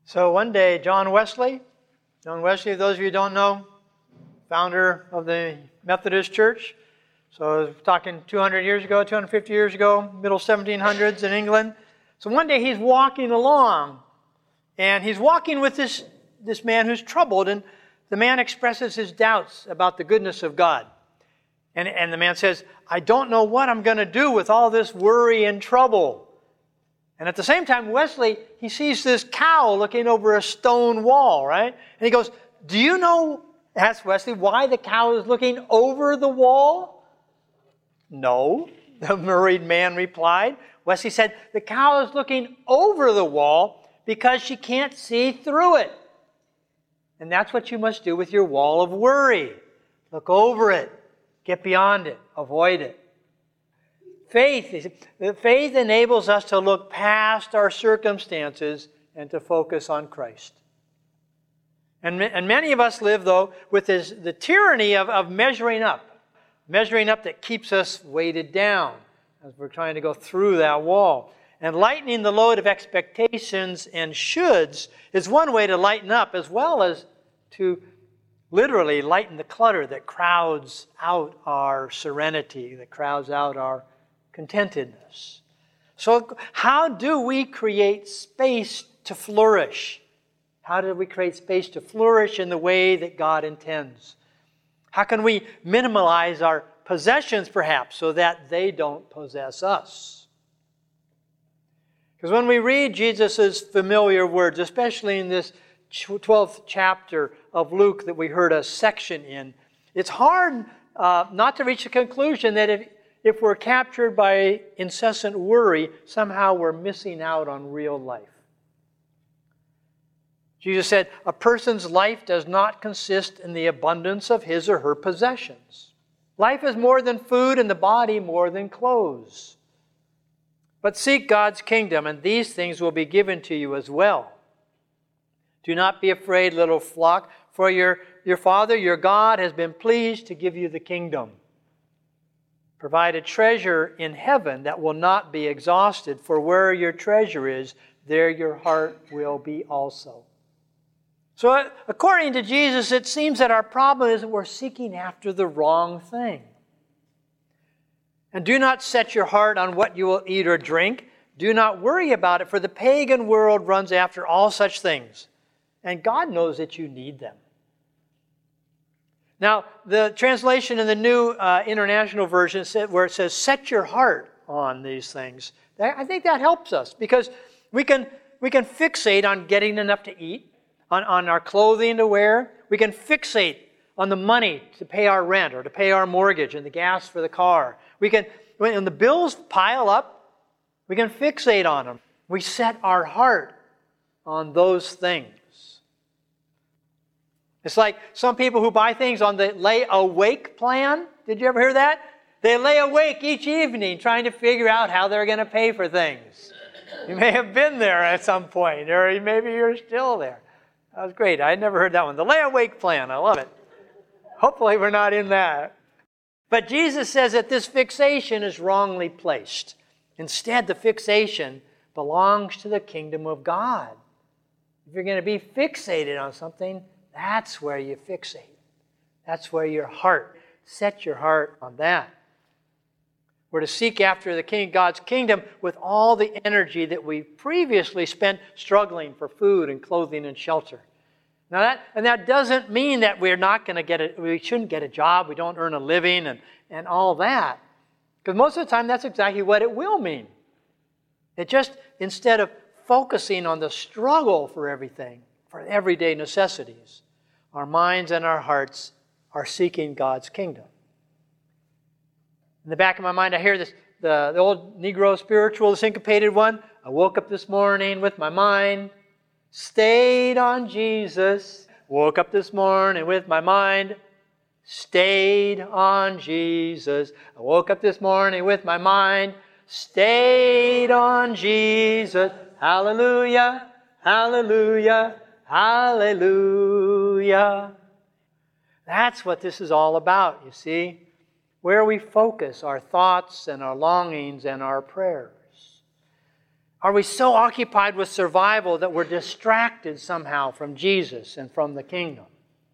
So one day, John Wesley, those of you who don't know, founder of the Methodist Church. So I was talking 200 years ago, 250 years ago, middle 1700s in England. So one day he's walking along, and he's walking with this man who's troubled, and the man expresses his doubts about the goodness of God. And the man says, I don't know what I'm going to do with all this worry and trouble. And at the same time, Wesley, he sees this cow looking over a stone wall, right? And he goes, do you know, asks Wesley, why the cow is looking over the wall? No, the worried man replied. Wesley said, the cow is looking over the wall because she can't see through it. And that's what you must do with your wall of worry. Look over it. Get beyond it. Avoid it. Faith enables us to look past our circumstances and to focus on Christ. And many of us live, though, with the tyranny of measuring up. Measuring up that keeps us weighted down as we're trying to go through that wall. And lightening the load of expectations and shoulds is one way to lighten up, as well as to literally lighten the clutter that crowds out our serenity, that crowds out our contentedness. So how do we create space to flourish? How do we create space to flourish in the way that God intends? How can we minimize our possessions, perhaps, so that they don't possess us? Because when we read Jesus' familiar words, especially in this 12th chapter of Luke that we heard a section in, it's hard not to reach the conclusion that if we're captured by incessant worry, somehow we're missing out on real life. Jesus said, a person's life does not consist in the abundance of his or her possessions. Life is more than food and the body more than clothes. But seek God's kingdom, and these things will be given to you as well. Do not be afraid, little flock, for your Father, your God, has been pleased to give you the kingdom. Provide a treasure in heaven that will not be exhausted, for where your treasure is, there your heart will be also. So according to Jesus, it seems that our problem is that we're seeking after the wrong thing. And do not set your heart on what you will eat or drink. Do not worry about it, for the pagan world runs after all such things. And God knows that you need them. Now, the translation in the New International Version where it says, set your heart on these things, I think that helps us, because we can fixate on getting enough to eat, on our clothing to wear. We can fixate on the money to pay our rent or to pay our mortgage and the gas for the car. When the bills pile up, we can fixate on them. We set our heart on those things. It's like some people who buy things on the lay awake plan. Did you ever hear that? They lay awake each evening trying to figure out how they're going to pay for things. You may have been there at some point, or maybe you're still there. That was great. I had never heard that one. The lay awake plan. I love it. Hopefully we're not in that. But Jesus says that this fixation is wrongly placed. Instead, the fixation belongs to the kingdom of God. If you're going to be fixated on something, that's where you fixate. That's where your heart, set your heart on that. We're to seek after the God's kingdom with all the energy that we previously spent struggling for food and clothing and shelter. Now that doesn't mean that we're not going to we shouldn't get a job, we don't earn a living and all that. Because most of the time that's exactly what it will mean. It just, instead of focusing on the struggle for everything, for everyday necessities, our minds and our hearts are seeking God's kingdom. In the back of my mind, I hear this, the old Negro spiritual, the syncopated one. I woke up this morning with my mind stayed on Jesus. Woke up this morning with my mind stayed on Jesus. I woke up this morning with my mind stayed on Jesus. Hallelujah, hallelujah, hallelujah. That's what this is all about, you see. Where we focus our thoughts and our longings and our prayers. Are we so occupied with survival that we're distracted somehow from Jesus and from the kingdom?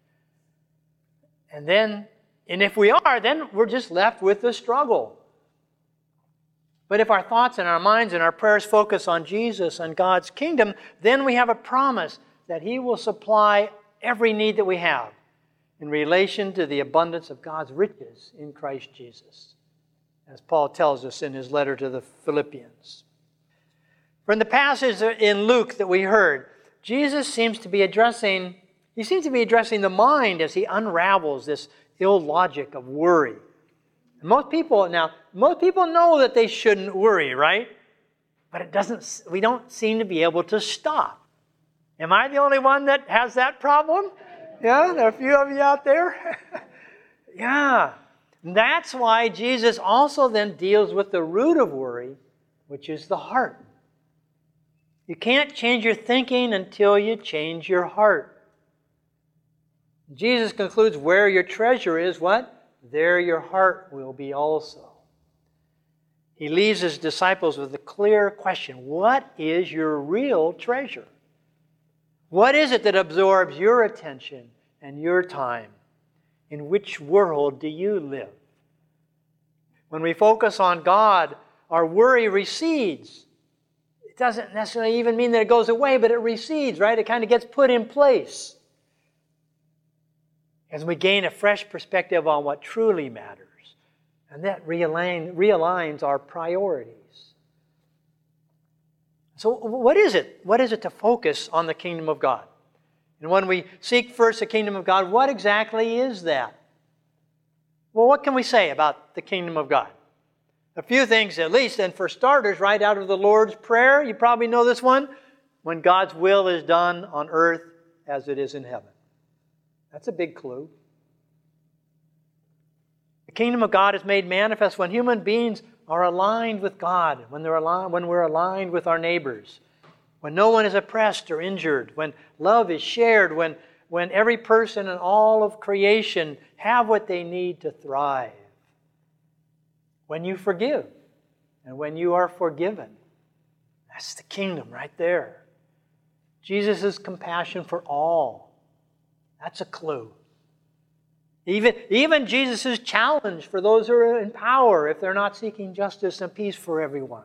And if we are, then we're just left with the struggle. But if our thoughts and our minds and our prayers focus on Jesus and God's kingdom, then we have a promise that He will supply every need that we have in relation to the abundance of God's riches in Christ Jesus, as Paul tells us in his letter to the Philippians. From the passage in Luke that we heard, Jesus seems to be addressing the mind as He unravels this ill logic of worry. And most people know that they shouldn't worry, right? But we don't seem to be able to stop. Am I the only one that has that problem? Yeah, there are a few of you out there. Yeah. That's why Jesus also then deals with the root of worry, which is the heart. You can't change your thinking until you change your heart. Jesus concludes, where your treasure is, what? There your heart will be also. He leaves His disciples with a clear question. What is your real treasure? What is it that absorbs your attention and your time? In which world do you live? When we focus on God, our worry recedes. It doesn't necessarily even mean that it goes away, but it recedes, right? It kind of gets put in place as we gain a fresh perspective on what truly matters. And that realigns our priorities. So what is it? What is it to focus on the kingdom of God? And when we seek first the kingdom of God, what exactly is that? Well, what can we say about the kingdom of God? A few things at least, and for starters, right out of the Lord's Prayer, you probably know this one, when God's will is done on earth as it is in heaven. That's a big clue. The kingdom of God is made manifest when human beings are aligned with God, when we're aligned with our neighbors, when no one is oppressed or injured, when love is shared, when every person and all of creation have what they need to thrive. When you forgive and when you are forgiven. That's the kingdom right there. Jesus' compassion for all. That's a clue. Even Jesus' challenge for those who are in power if they're not seeking justice and peace for everyone.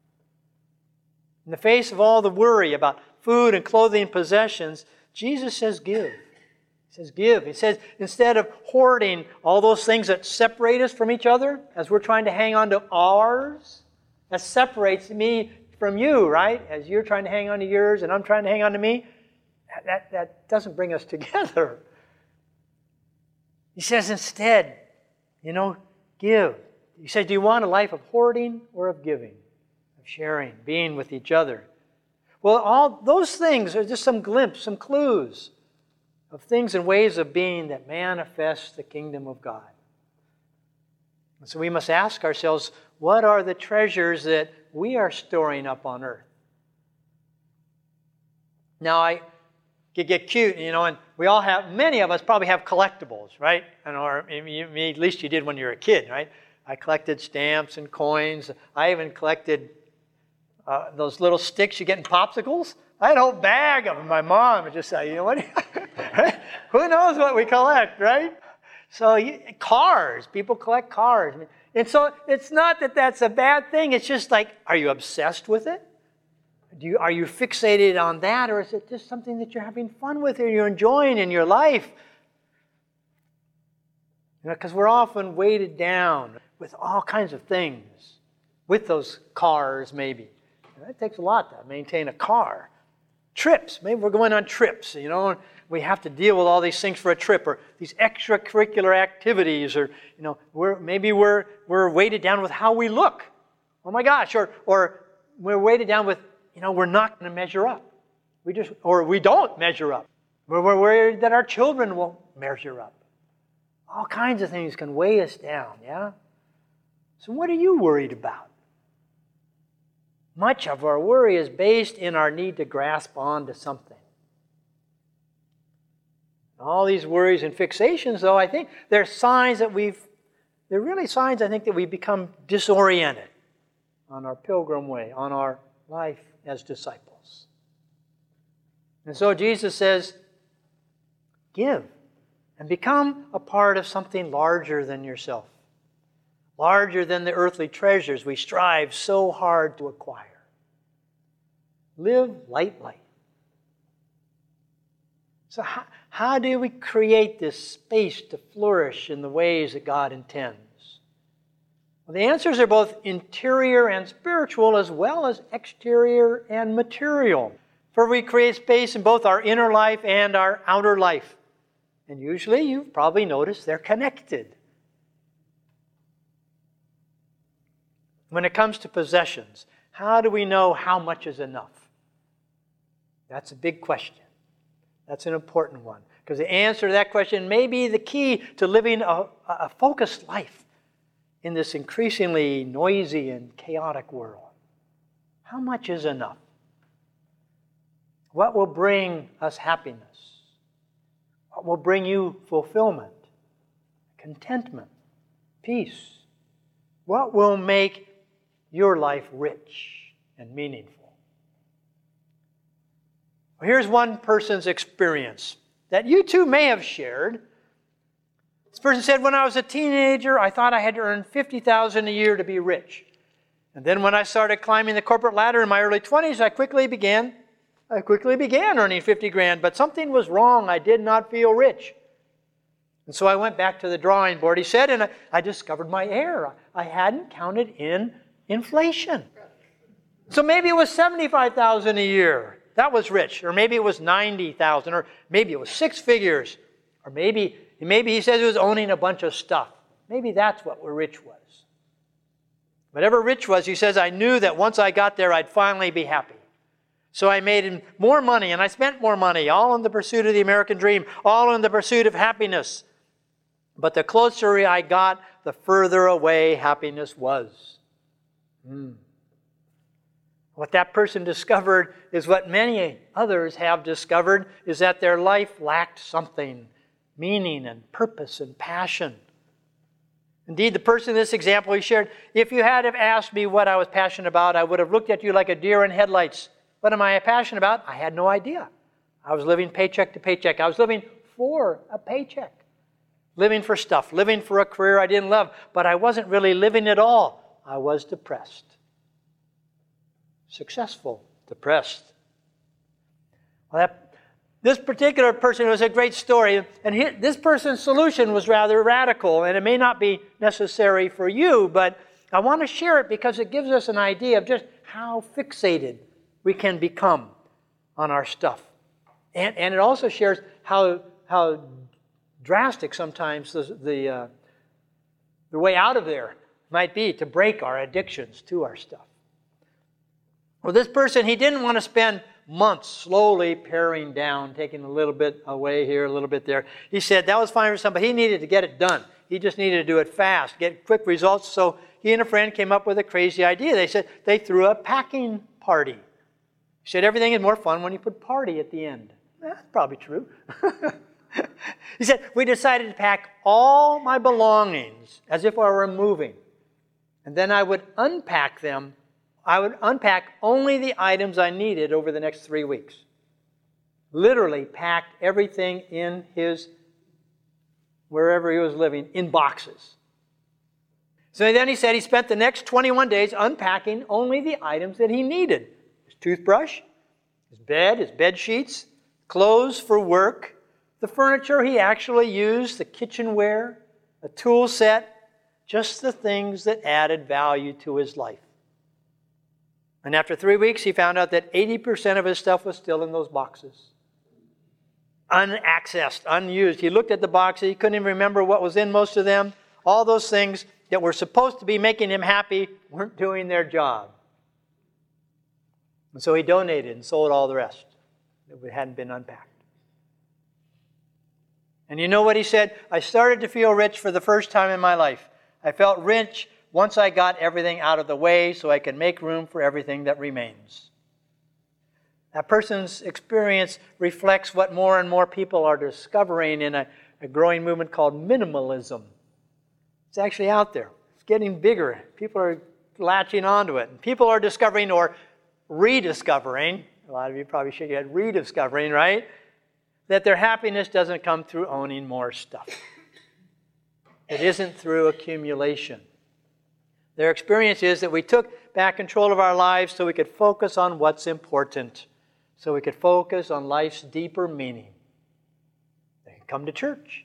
In the face of all the worry about food and clothing and possessions, Jesus says give. He says give. He says instead of hoarding all those things that separate us from each other, as we're trying to hang on to ours, that separates me from you, right? As you're trying to hang on to yours and I'm trying to hang on to me, that doesn't bring us together. He says instead, give. He says, do you want a life of hoarding or of giving? Of sharing, being with each other? Well, all those things are just some glimpse, some clues of things and ways of being that manifest the kingdom of God. And so we must ask ourselves, what are the treasures that we are storing up on earth? Now, I could get cute, and we all have, many of us probably have collectibles, right? Or at least you did when you were a kid, right? I collected stamps and coins. I even collected those little sticks you get in popsicles. I had a whole bag of them. My mom would just say, what? Who knows what we collect, right? So cars, people collect cars. And so it's not that that's a bad thing. It's just like, are you obsessed with it? Are you fixated on that? Or is it just something that you're having fun with or you're enjoying in your life? Because we're often weighted down with all kinds of things. With those cars, maybe. It takes a lot to maintain a car. Trips. Maybe we're going on trips, we have to deal with all these things for a trip, or these extracurricular activities, or we're weighted down with how we look. Oh my gosh, or we're weighted down with, we're not going to measure up. We don't measure up. We're worried that our children won't measure up. All kinds of things can weigh us down, yeah? So what are you worried about? Much of our worry is based in our need to grasp on to something. All these worries and fixations, though, I think they're signs that they're really signs, I think, that we've become disoriented on our pilgrim way, on our life as disciples. And so Jesus says, give and become a part of something larger than yourself, larger than the earthly treasures we strive so hard to acquire. Live lightly. So how do we create this space to flourish in the ways that God intends? Well, the answers are both interior and spiritual, as well as exterior and material. For we create space in both our inner life and our outer life. And usually, you've probably noticed, they're connected. When it comes to possessions, how do we know how much is enough? That's a big question. That's an important one. Because the answer to that question may be the key to living a focused life in this increasingly noisy and chaotic world. How much is enough? What will bring us happiness? What will bring you fulfillment, contentment, peace? What will make your life rich and meaningful? Well, here's one person's experience that you too may have shared. This person said, when I was a teenager, I thought I had to earn $50,000 a year to be rich. And then when I started climbing the corporate ladder in my early 20s, I quickly began earning 50 grand, but something was wrong. I did not feel rich. And so I went back to the drawing board, he said, and I discovered my error. I hadn't counted in inflation. So maybe it was $75,000 a year. That was rich. Or maybe it was $90,000, or maybe it was six figures. Or maybe he says it was owning a bunch of stuff. Maybe that's what rich was. Whatever rich was, he says, I knew that once I got there, I'd finally be happy. So I made more money and I spent more money, all in the pursuit of the American dream, all in the pursuit of happiness. But the closer I got, the further away happiness was. What that person discovered is what many others have discovered, is that their life lacked something, meaning and purpose and passion. Indeed, the person in this example he shared, if you had have asked me what I was passionate about, I would have looked at you like a deer in headlights. What am I passionate about? I had no idea. I was living paycheck to paycheck. I was living for a paycheck. Living for stuff, living for a career I didn't love, but I wasn't really living at all. I was depressed. Successful, depressed. Well, this particular person was a great story, and this person's solution was rather radical, and it may not be necessary for you, but I want to share it because it gives us an idea of just how fixated we can become on our stuff. And it also shares how drastic sometimes the way out of there might be to break our addictions to our stuff. Well, this person, he didn't want to spend months slowly paring down, taking a little bit away here, a little bit there. He said that was fine for some, but he needed to get it done. He just needed to do it fast, get quick results. So he and a friend came up with a crazy idea. They said they threw a packing party. He said everything is more fun when you put party at the end. That's probably true. He said, we decided to pack all my belongings as if I were moving. And then I would unpack them. I would unpack only the items I needed over the next 3 weeks. Literally packed everything in wherever he was living, in boxes. So then he said he spent the next 21 days unpacking only the items that he needed. His toothbrush, his bed sheets, clothes for work, the furniture he actually used, the kitchenware, a tool set, just the things that added value to his life. And after 3 weeks, he found out that 80% of his stuff was still in those boxes. Unaccessed, unused. He looked at the boxes. He couldn't even remember what was in most of them. All those things that were supposed to be making him happy weren't doing their job. And so he donated and sold all the rest that hadn't been unpacked. And you know what he said? I started to feel rich for the first time in my life. I felt rich once I got everything out of the way so I could make room for everything that remains. That person's experience reflects what more and more people are discovering in a growing movement called minimalism. It's actually out there. It's getting bigger. People are latching onto it. And people are discovering or rediscovering, a lot of you probably should get rediscovering, right? That their happiness doesn't come through owning more stuff. It isn't through accumulation. Their experience is that we took back control of our lives so we could focus on what's important, so we could focus on life's deeper meaning. They could come to church.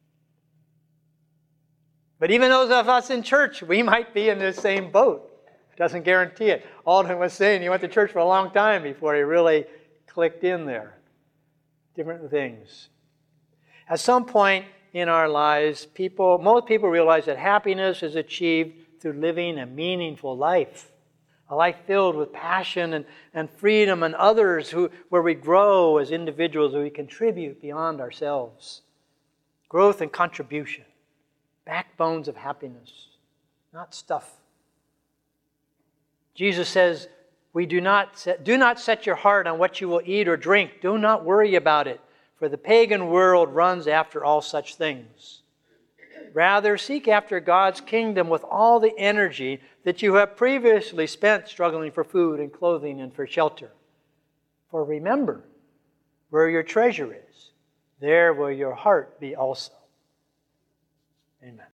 But even those of us in church, we might be in the same boat. Doesn't guarantee it. Alden was saying he went to church for a long time before he really clicked in there. Different things. At some point in our lives, most people realize that happiness is achieved through living a meaningful life. A life filled with passion and freedom and others where we grow as individuals, where we contribute beyond ourselves. Growth and contribution. Backbones of happiness, not stuff. Jesus says, do not set your heart on what you will eat or drink. Do not worry about it, for the pagan world runs after all such things. Rather, seek after God's kingdom with all the energy that you have previously spent struggling for food and clothing and for shelter. For remember, where your treasure is, there will your heart be also. Amen.